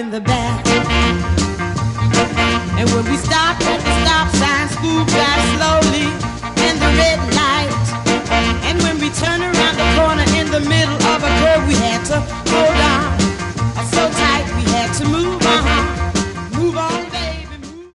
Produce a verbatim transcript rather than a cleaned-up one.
in the back. And when we stopped at the stop sign, school class slowly in the red light. And when we turned around the corner in the middle of a curve, we had to hold